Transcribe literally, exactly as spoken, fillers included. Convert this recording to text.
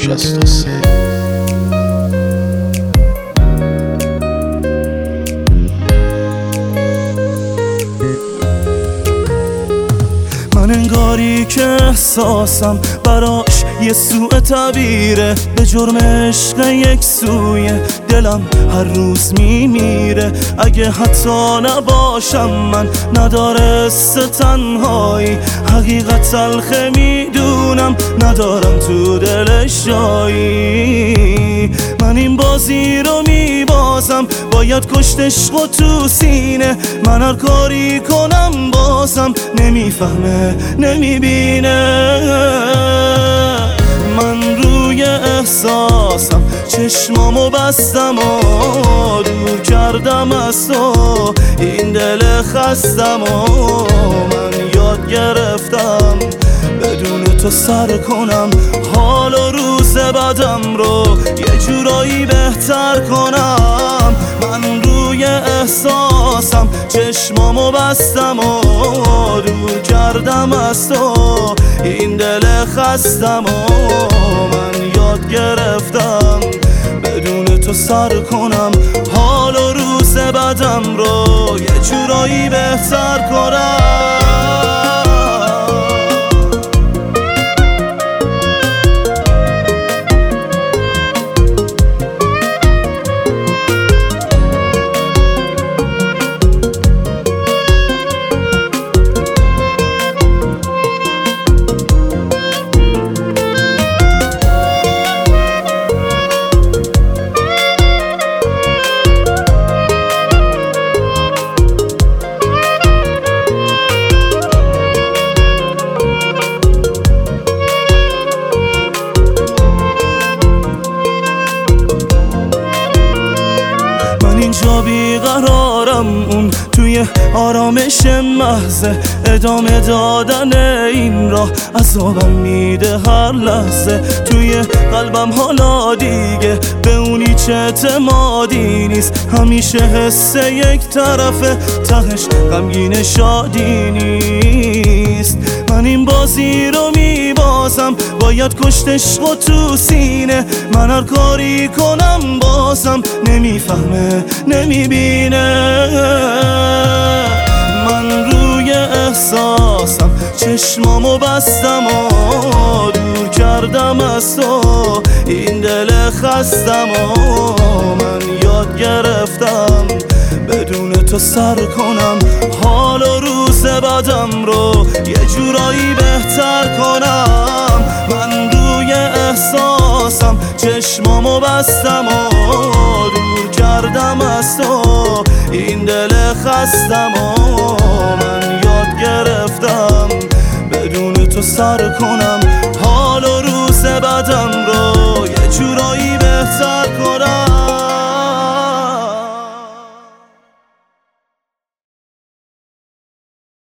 شصت و سه. من انگاری که احساسم براش یه سوء تعبیره، به جرم عشق یک سوی دلم هر روز میمیره. اگه حتی نباشم من نداره تنهایی، حقیقت تلخه میدونم ندارم تو دلش جایی. من این بازی رو میبازم، باید کشت عشق و تو سینه. من هر کاری کنم بازم نمیفهمه نمیبینه. من روی احساسم چشمامو بستم و دور کردم از تو این دل خستم و من یاد گرفتم بدون تو سر کنم حال و روز بعدم رو یه جورایی بهتر کنم. من روی احساسم چشمامو بستم و دور کردم از تو این دل خستم و من یاد گرفتم بدون تو سر کنم حال و روز بعدم رو یه جورایی بهتر کنم. اینجا بیقرارم، اون توی آرامش محضه ادامه دادن این راه عذابم میده هر لحظه. توی قلبم حالا دیگه به اونی چه اعتمادی نیست، همیشه حس یک طرفه تهش غمگین شادی نیست. من این بازی رو میبازم، باید کشت عشق و تو سینه. من هر کاری کنم بازم نمیفهمه نمیبینه. من روی احساسم چشمامو بستم و دور کردم از تو این دل خستم و من یاد گرفتم بدون تو سر کنم حال و روز بعدم رو یه جورایی بهتر کنم. من روی احساسم چشمامو بستم و دور کردم از تو این دل خستم و من یاد گرفتم بدون تو سر کنم حال و روز بعدم رو